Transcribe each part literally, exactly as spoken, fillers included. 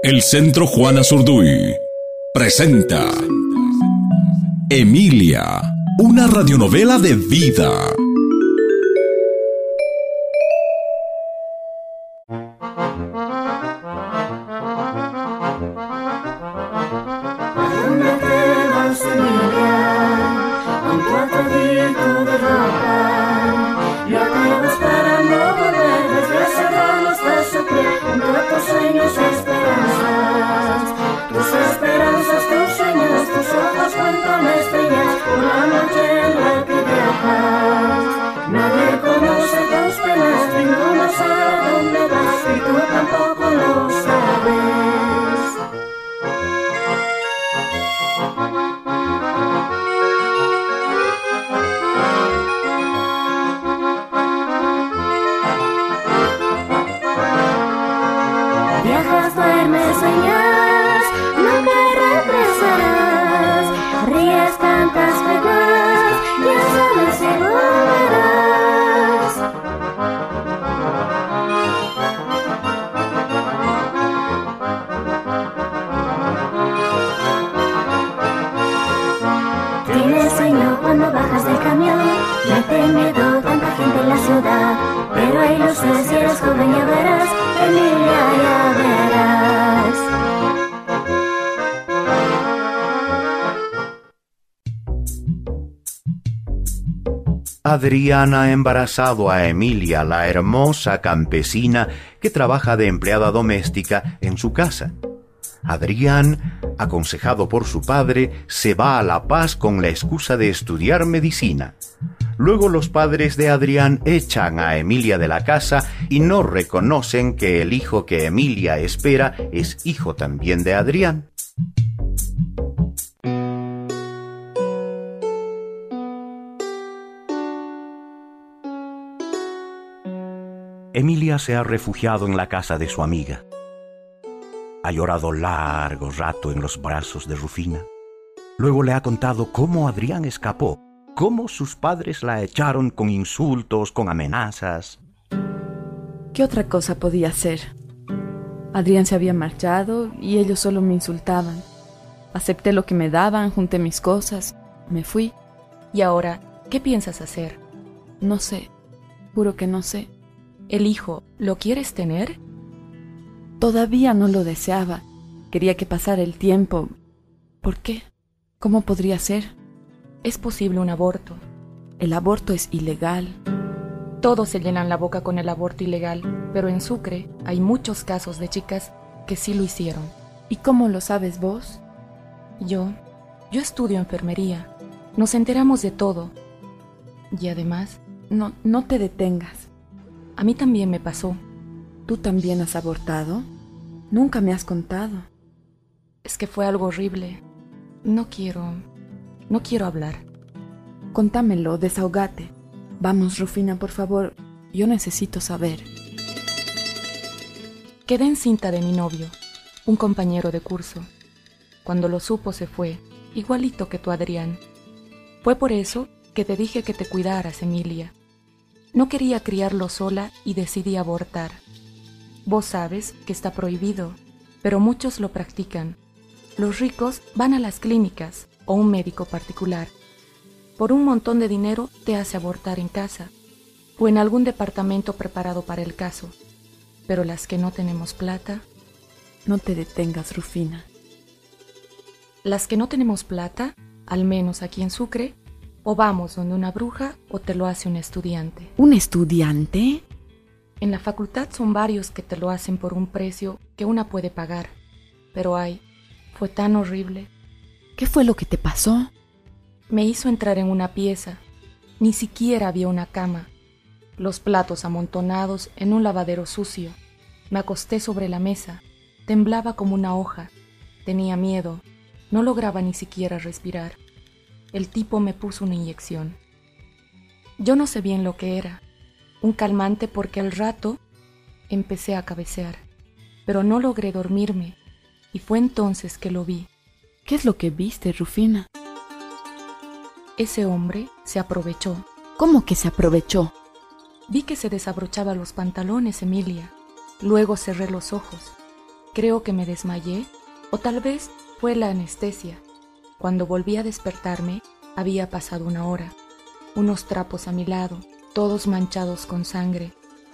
El Centro Juana Zurduy presenta Emilia, una radionovela de vida. Viajas, duermes, sueñas, nunca regresarás. Ríes, cantas, juegas, ya sabes si volverás. Tienes sueño cuando bajas del camión, no te miedo tanta gente en la ciudad. Pero hay luces y eres joven, ya verás, Emilia, ya verás. Adrián ha embarazado a Emilia, la hermosa campesina que trabaja de empleada doméstica en su casa. Adrián, aconsejado por su padre, se va a La Paz con la excusa de estudiar medicina. Luego los padres de Adrián echan a Emilia de la casa y no reconocen que el hijo que Emilia espera es hijo también de Adrián. Emilia se ha refugiado en la casa de su amiga. Ha llorado largo rato en los brazos de Rufina. Luego le ha contado cómo Adrián escapó, cómo sus padres la echaron con insultos, con amenazas. ¿Qué otra cosa podía hacer? Adrián se había marchado y ellos solo me insultaban. Acepté lo que me daban, junté mis cosas, me fui. ¿Y ahora qué piensas hacer? No sé, juro que no sé. ¿El hijo lo quieres tener? Todavía no lo deseaba. Quería que pasara el tiempo. ¿Por qué? ¿Cómo podría ser? Es posible un aborto. El aborto es ilegal. Todos se llenan la boca con el aborto ilegal, pero en Sucre hay muchos casos de chicas que sí lo hicieron. ¿Y cómo lo sabes vos? Yo, yo estudio enfermería. Nos enteramos de todo. Y además... No, no te detengas. A mí también me pasó. ¿Tú también has abortado? Nunca me has contado. Es que fue algo horrible. No quiero... No quiero hablar. Contámelo, desahogate. Vamos, Rufina, por favor. Yo necesito saber. Quedé encinta de mi novio, un compañero de curso. Cuando lo supo se fue, igualito que tu Adrián. Fue por eso que te dije que te cuidaras, Emilia. No quería criarlo sola y decidí abortar. Vos sabes que está prohibido, pero muchos lo practican. Los ricos van a las clínicas o un médico particular. Por un montón de dinero te hace abortar en casa o en algún departamento preparado para el caso. Pero las que no tenemos plata... No te detengas, Rufina. Las que no tenemos plata, al menos aquí en Sucre, o vamos donde una bruja o te lo hace un estudiante. ¿Un estudiante? En la facultad son varios que te lo hacen por un precio que una puede pagar. Pero ay, fue tan horrible. ¿Qué fue lo que te pasó? Me hizo entrar en una pieza. Ni siquiera había una cama. Los platos amontonados en un lavadero sucio. Me acosté sobre la mesa. Temblaba como una hoja. Tenía miedo. No lograba ni siquiera respirar. El tipo me puso una inyección. Yo no sé bien lo que era. Un calmante porque al rato empecé a cabecear. Pero no logré dormirme. Y fue entonces que lo vi. ¿Qué es lo que viste, Rufina? Ese hombre se aprovechó. ¿Cómo que se aprovechó? Vi que se desabrochaba los pantalones, Emilia. Luego cerré los ojos. Creo que me desmayé, o tal vez fue la anestesia. Cuando volví a despertarme, había pasado una hora. Unos trapos a mi lado, todos manchados con sangre.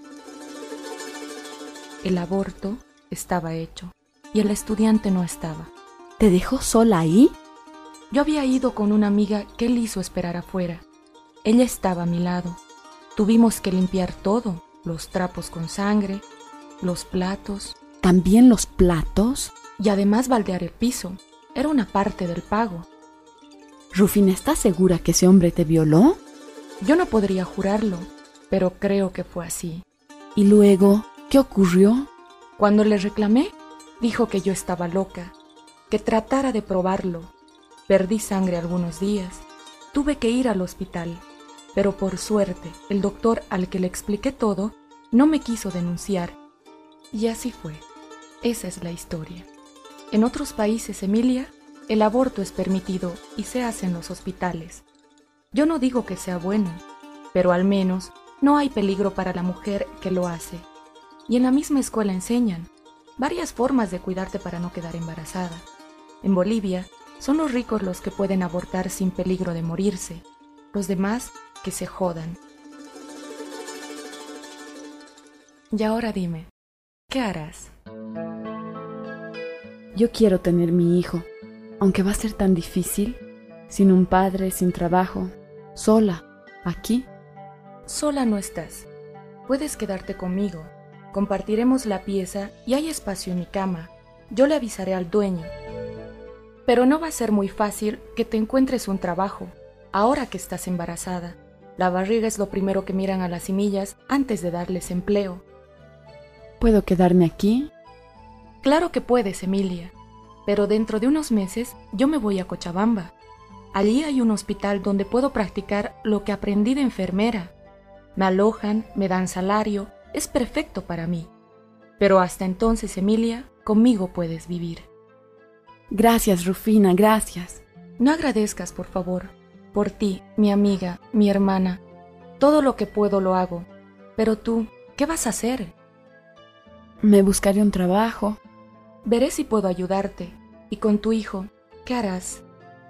El aborto estaba hecho, y el estudiante no estaba. ¿Te dejó sola ahí? Yo había ido con una amiga que él hizo esperar afuera. Ella estaba a mi lado. Tuvimos que limpiar todo, los trapos con sangre, los platos. ¿También los platos? Y además baldear el piso. Era una parte del pago. Rufina, ¿estás segura que ese hombre te violó? Yo no podría jurarlo, pero creo que fue así. ¿Y luego qué ocurrió? Cuando le reclamé, dijo que yo estaba loca, que tratara de probarlo. Perdí sangre algunos días. Tuve que ir al hospital, pero por suerte el doctor al que le expliqué todo no me quiso denunciar. Y así fue. Esa es la historia. En otros países, Emilia, el aborto es permitido y se hace en los hospitales. Yo no digo que sea bueno, pero al menos no hay peligro para la mujer que lo hace. Y en la misma escuela enseñan varias formas de cuidarte para no quedar embarazada. En Bolivia, son los ricos los que pueden abortar sin peligro de morirse. Los demás, que se jodan. Y ahora dime, ¿qué harás? Yo quiero tener mi hijo, aunque va a ser tan difícil, sin un padre, sin trabajo, sola, aquí. Sola no estás. Puedes quedarte conmigo. Compartiremos la pieza y hay espacio en mi cama. Yo le avisaré al dueño. Pero no va a ser muy fácil que te encuentres un trabajo, ahora que estás embarazada. La barriga es lo primero que miran a las semillas antes de darles empleo. ¿Puedo quedarme aquí? Claro que puedes, Emilia, pero dentro de unos meses yo me voy a Cochabamba. Allí hay un hospital donde puedo practicar lo que aprendí de enfermera. Me alojan, me dan salario, es perfecto para mí. Pero hasta entonces, Emilia, conmigo puedes vivir. Gracias, Rufina, gracias. No agradezcas, por favor. Por ti, mi amiga, mi hermana. Todo lo que puedo lo hago. Pero tú, ¿qué vas a hacer? Me buscaré un trabajo. Veré si puedo ayudarte. Y con tu hijo, ¿qué harás?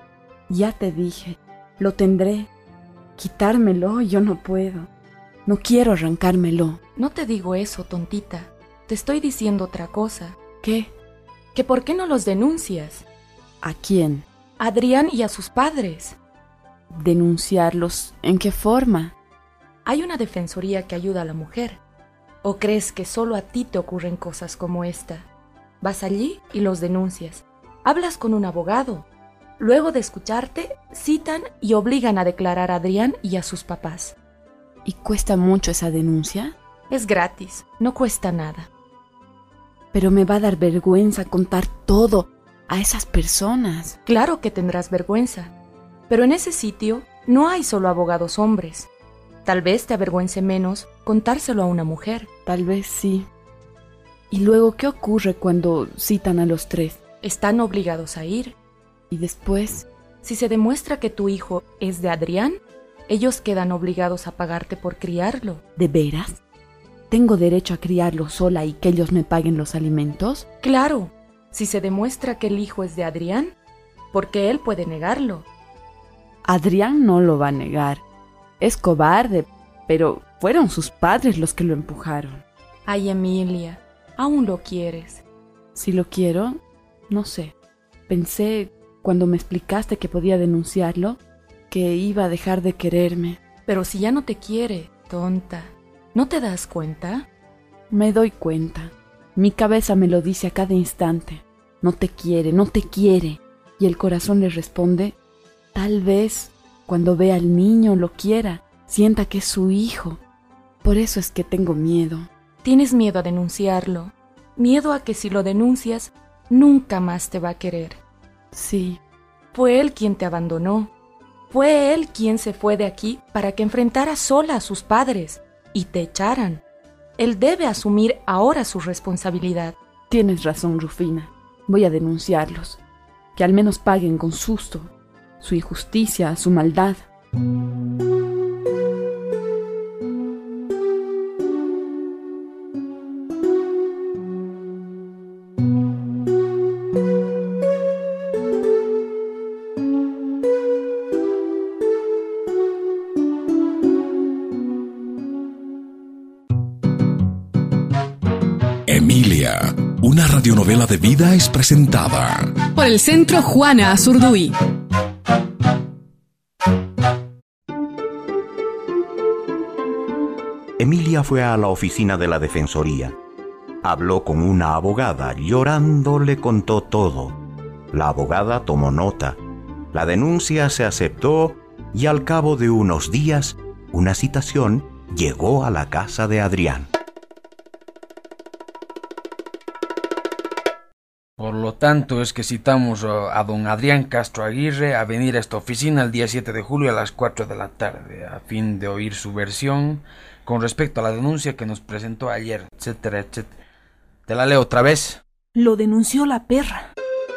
Ya te dije, lo tendré. Quitármelo yo no puedo. No quiero arrancármelo. No te digo eso, tontita. Te estoy diciendo otra cosa. ¿Qué? ¿Que por qué no los denuncias? ¿A quién? A Adrián y a sus padres. ¿Denunciarlos? ¿En qué forma? Hay una defensoría que ayuda a la mujer. ¿O crees que solo a ti te ocurren cosas como esta? Vas allí y los denuncias. Hablas con un abogado. Luego de escucharte, citan y obligan a declarar a Adrián y a sus papás. ¿Y cuesta mucho esa denuncia? Es gratis, no cuesta nada. Pero me va a dar vergüenza contar todo a esas personas. Claro que tendrás vergüenza, pero en ese sitio no hay solo abogados hombres. Tal vez te avergüence menos contárselo a una mujer. Tal vez sí. ¿Y luego qué ocurre cuando citan a los tres? Están obligados a ir. ¿Y después? Si se demuestra que tu hijo es de Adrián, ellos quedan obligados a pagarte por criarlo. ¿De veras? ¿Tengo derecho a criarlo sola y que ellos me paguen los alimentos? Claro, si se demuestra que el hijo es de Adrián, porque él puede negarlo. Adrián no lo va a negar. Es cobarde, pero fueron sus padres los que lo empujaron. Ay, Emilia, aún lo quieres. Si lo quiero, no sé. Pensé, cuando me explicaste que podía denunciarlo, que iba a dejar de quererme. Pero si ya no te quiere, tonta, ¿no te das cuenta? Me doy cuenta. Mi cabeza me lo dice a cada instante. No te quiere, no te quiere. Y el corazón le responde, tal vez cuando vea al niño lo quiera, sienta que es su hijo. Por eso es que tengo miedo. Tienes miedo a denunciarlo. Miedo a que si lo denuncias, nunca más te va a querer. Sí. Fue él quien te abandonó. Fue él quien se fue de aquí para que enfrentaras sola a sus padres y te echaran. Él debe asumir ahora su responsabilidad. Tienes razón, Rufina. Voy a denunciarlos. Que al menos paguen con susto su injusticia, su maldad. Emilia, una radionovela de vida es presentada por el Centro Juana Azurduy. Emilia fue a la oficina de la Defensoría. Habló con una abogada, llorando le contó todo. La abogada tomó nota. La denuncia se aceptó y al cabo de unos días, una citación llegó a la casa de Adrián. Por lo tanto, es que citamos a don Adrián Castro Aguirre a venir a esta oficina el día siete de julio a las cuatro de la tarde, a fin de oír su versión con respecto a la denuncia que nos presentó ayer, etcétera, etcétera. ¿Te la leo otra vez? Lo denunció la perra.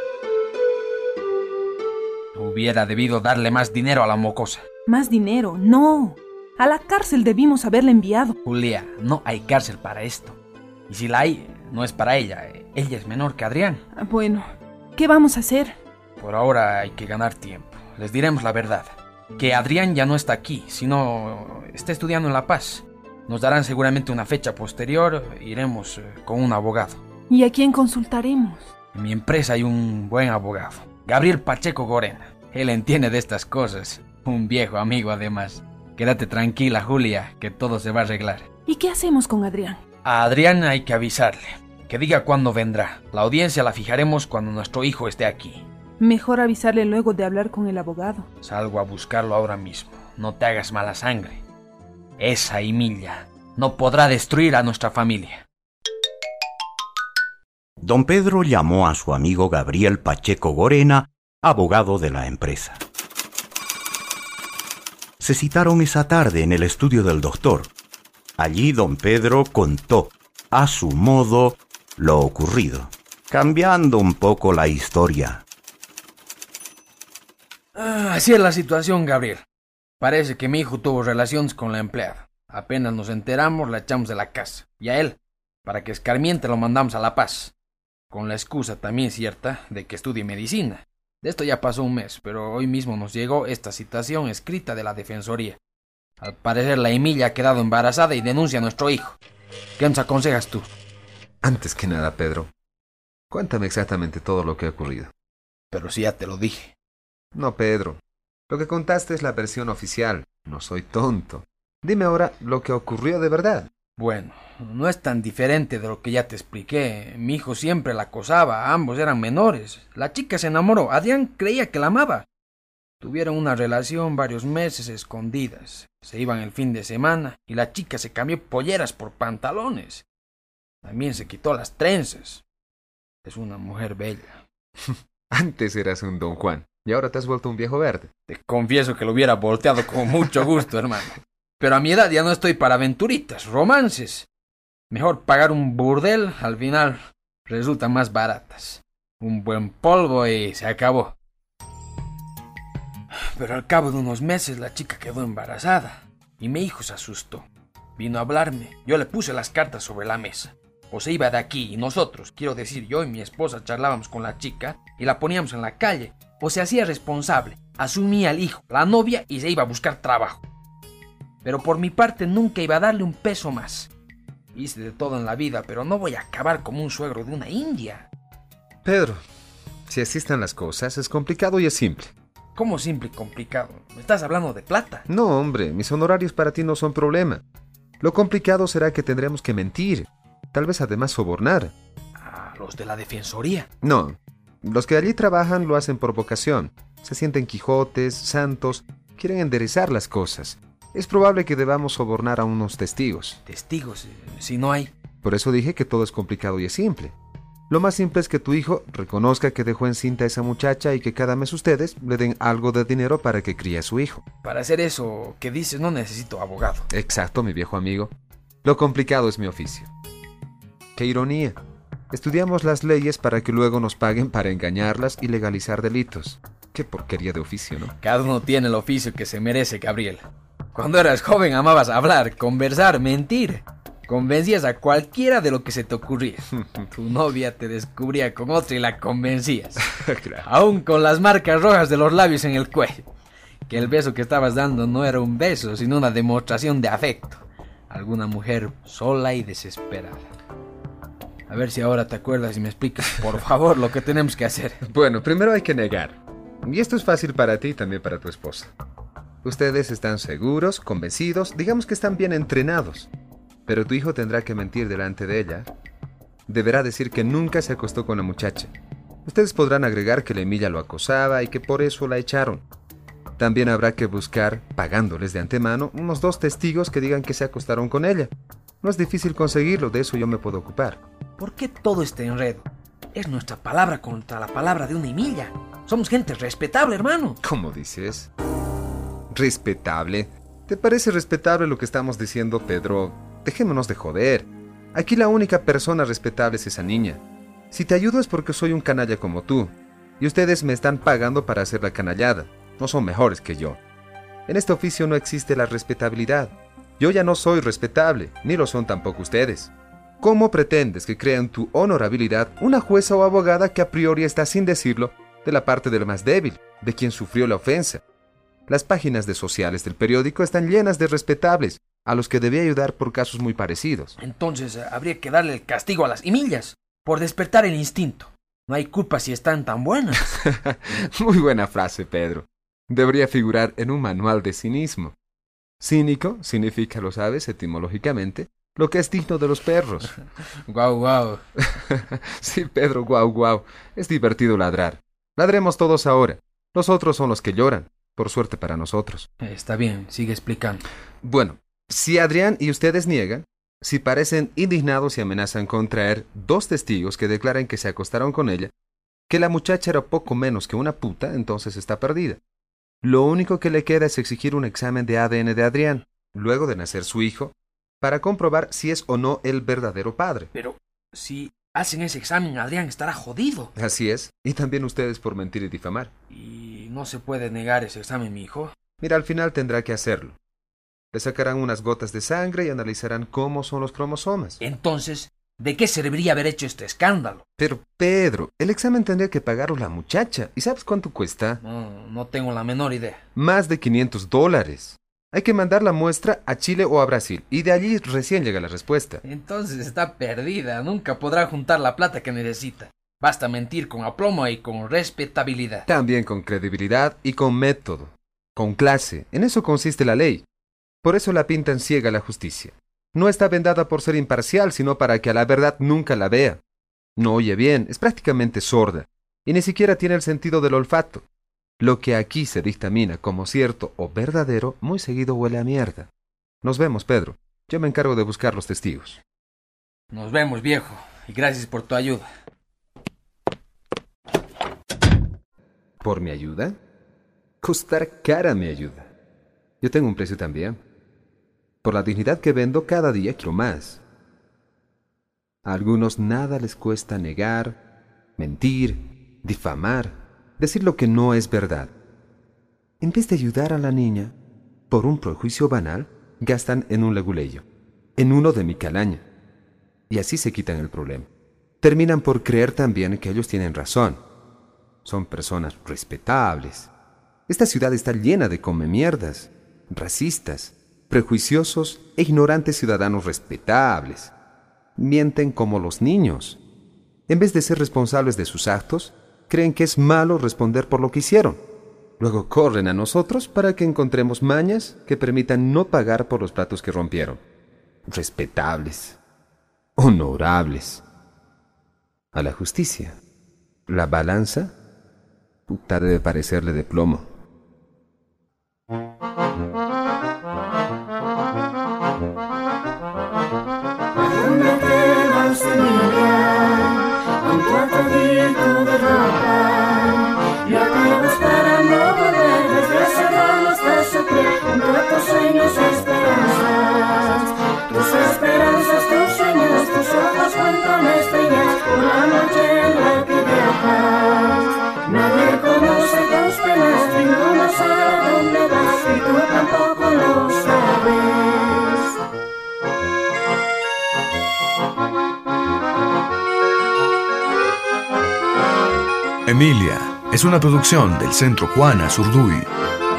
Hubiera debido darle más dinero a la mocosa. ¿Más dinero? No. A la cárcel debimos haberle enviado. Julia, no hay cárcel para esto. Y si la hay, no es para ella. Ella es menor que Adrián. Bueno, ¿qué vamos a hacer? Por ahora hay que ganar tiempo. Les diremos la verdad. Que Adrián ya no está aquí, sino está estudiando en La Paz. Nos darán seguramente una fecha posterior. Iremos eh, con un abogado. ¿Y a quién consultaremos? En mi empresa hay un buen abogado, Gabriel Pacheco Gorena. Él entiende de estas cosas. Un viejo amigo además. Quédate tranquila, Julia, que todo se va a arreglar. ¿Y qué hacemos con Adrián? A Adrián hay que avisarle. Que diga cuándo vendrá. La audiencia la fijaremos cuando nuestro hijo esté aquí. Mejor avisarle luego de hablar con el abogado. Salgo a buscarlo ahora mismo. No te hagas mala sangre. Esa Emilia no podrá destruir a nuestra familia. Don Pedro llamó a su amigo Gabriel Pacheco Gorena, abogado de la empresa. Se citaron esa tarde en el estudio del doctor. Allí don Pedro contó, a su modo, lo ocurrido, cambiando un poco la historia. Ah, así es la situación, Gabriel. Parece que mi hijo tuvo relaciones con la empleada. Apenas nos enteramos, la echamos de la casa. Y a él, para que escarmiente, lo mandamos a La Paz. Con la excusa también cierta de que estudie medicina. De esto ya pasó un mes, pero hoy mismo nos llegó esta citación escrita de la Defensoría. Al parecer la Emilia ha quedado embarazada y denuncia a nuestro hijo. ¿Qué nos aconsejas tú? Antes que nada, Pedro, cuéntame exactamente todo lo que ha ocurrido. Pero si ya te lo dije. No, Pedro. Lo que contaste es la versión oficial. No soy tonto. Dime ahora lo que ocurrió de verdad. Bueno, no es tan diferente de lo que ya te expliqué. Mi hijo siempre la acosaba, ambos eran menores. La chica se enamoró, Adrián creía que la amaba. Tuvieron una relación varios meses escondidas. Se iban el fin de semana y la chica se cambió polleras por pantalones. También se quitó las trenzas. Es una mujer bella. Antes eras un don Juan y ahora te has vuelto un viejo verde. Te confieso que lo hubiera volteado con mucho gusto, hermano. Pero a mi edad ya no estoy para aventuritas, romances. Mejor pagar un burdel, al final resultan más baratas. Un buen polvo y se acabó. Pero al cabo de unos meses la chica quedó embarazada y mi hijo se asustó. Vino a hablarme, yo le puse las cartas sobre la mesa. O se iba de aquí y nosotros, quiero decir yo y mi esposa charlábamos con la chica y la poníamos en la calle. O se hacía responsable, asumía al hijo, la novia y se iba a buscar trabajo. Pero por mi parte nunca iba a darle un peso más. Hice de todo en la vida, pero no voy a acabar como un suegro de una india. Pedro, si así están las cosas, es complicado y es simple. ¿Cómo simple y complicado? ¿Me estás hablando de plata? No, hombre, mis honorarios para ti no son problema. Lo complicado será que tendremos que mentir. Tal vez además sobornar. ¿A los de la Defensoría? No, los que allí trabajan lo hacen por vocación. Se sienten Quijotes, santos, quieren enderezar las cosas. Es probable que debamos sobornar a unos testigos. ¿Testigos? Si no hay. Por eso dije que todo es complicado y es simple. Lo más simple es que tu hijo reconozca que dejó encinta a esa muchacha y que cada mes ustedes le den algo de dinero para que críe a su hijo. Para hacer eso que dices no necesito abogado. Exacto, mi viejo amigo. Lo complicado es mi oficio. ¡Qué ironía! Estudiamos las leyes para que luego nos paguen para engañarlas y legalizar delitos. Qué porquería de oficio, ¿no? Cada uno tiene el oficio que se merece, Gabriel. Cuando eras joven amabas hablar, conversar, mentir. Convencías a cualquiera de lo que se te ocurría. Tu novia te descubría con otra y la convencías. Claro. Aún con las marcas rojas de los labios en el cuello. Que el beso que estabas dando no era un beso, sino una demostración de afecto. Alguna mujer sola y desesperada. A ver si ahora te acuerdas y me explicas, por favor, lo que tenemos que hacer. Bueno, primero hay que negar. Y esto es fácil para ti y también para tu esposa. Ustedes están seguros, convencidos, digamos que están bien entrenados. Pero tu hijo tendrá que mentir delante de ella. Deberá decir que nunca se acostó con la muchacha. Ustedes podrán agregar que la Emilia lo acosaba y que por eso la echaron. También habrá que buscar, pagándoles de antemano, unos dos testigos que digan que se acostaron con ella. No es difícil conseguirlo, de eso yo me puedo ocupar. ¿Por qué todo este enredo? Es nuestra palabra contra la palabra de una Emilia. Somos gente respetable, hermano. ¿Cómo dices? ¿Respetable? ¿Te parece respetable lo que estamos diciendo, Pedro? Dejémonos de joder. Aquí la única persona respetable es esa niña. Si te ayudo es porque soy un canalla como tú. Y ustedes me están pagando para hacer la canallada. No son mejores que yo. En este oficio no existe la respetabilidad. Yo ya no soy respetable, ni lo son tampoco ustedes. ¿Cómo pretendes que crea en tu honorabilidad una jueza o abogada que a priori está, sin decirlo, de la parte del más débil, de quien sufrió la ofensa? Las páginas de sociales del periódico están llenas de respetables, a los que debía ayudar por casos muy parecidos. Entonces habría que darle el castigo a las Emilias, por despertar el instinto. No hay culpa si están tan buenas. Muy buena frase, Pedro. Debería figurar en un manual de cinismo. Cínico significa, lo sabes, etimológicamente, lo que es digno de los perros. Guau, guau. Sí, Pedro, guau, guau. Es divertido ladrar. Ladremos todos ahora. Los otros son los que lloran. Por suerte para nosotros. Está bien, sigue explicando. Bueno, si Adrián y ustedes niegan, si parecen indignados y amenazan con traer dos testigos que declaren que se acostaron con ella, que la muchacha era poco menos que una puta, entonces está perdida. Lo único que le queda es exigir un examen de A D N de Adrián, luego de nacer su hijo, para comprobar si es o no el verdadero padre. Pero si hacen ese examen, Adrián estará jodido. Así es, y también ustedes por mentir y difamar. ¿Y no se puede negar ese examen, mi hijo? Mira, al final tendrá que hacerlo. Le sacarán unas gotas de sangre y analizarán cómo son los cromosomas. Entonces, ¿de qué serviría haber hecho este escándalo? Pero, Pedro, el examen tendría que pagarlo la muchacha. ¿Y sabes cuánto cuesta? No, no tengo la menor idea. Más de quinientos dólares. Hay que mandar la muestra a Chile o a Brasil, y de allí recién llega la respuesta. Entonces está perdida. Nunca podrá juntar la plata que necesita. Basta mentir con aplomo y con respetabilidad. También con credibilidad y con método. Con clase. En eso consiste la ley. Por eso la pintan ciega la justicia. No está vendada por ser imparcial, sino para que a la verdad nunca la vea. No oye bien, es prácticamente sorda, y ni siquiera tiene el sentido del olfato. Lo que aquí se dictamina como cierto o verdadero, muy seguido huele a mierda. Nos vemos, Pedro. Yo me encargo de buscar los testigos. Nos vemos, viejo, y gracias por tu ayuda. ¿Por mi ayuda? Costar cara mi ayuda. Yo tengo un precio también. Por la dignidad que vendo, cada día quiero más. A algunos nada les cuesta negar, mentir, difamar, decir lo que no es verdad. En vez de ayudar a la niña, por un prejuicio banal, gastan en un leguleyo, en uno de mi calaña. Y así se quitan el problema. Terminan por creer también que ellos tienen razón. Son personas respetables. Esta ciudad está llena de comemierdas, racistas, prejuiciosos e ignorantes ciudadanos respetables. Mienten como los niños. En vez de ser responsables de sus actos, creen que es malo responder por lo que hicieron. Luego corren a nosotros para que encontremos mañas que permitan no pagar por los platos que rompieron. Respetables. Honorables. A la justicia, la balanza, puta, debe parecerle de plomo. ¿Dónde te vas, Emilia? Con tu atadito de ropa. No te vas para no volver. Desde hace años te sufrir junto a tus sueños y esperanzas. Tus esperanzas, tus sueños, tus ojos cuentan estrellas por la noche en la que viajas. Nadie conoce tus penas, ninguno sabe dónde vas y tú tampoco lo sabes. Emilia es una producción del Centro Juana Azurduy.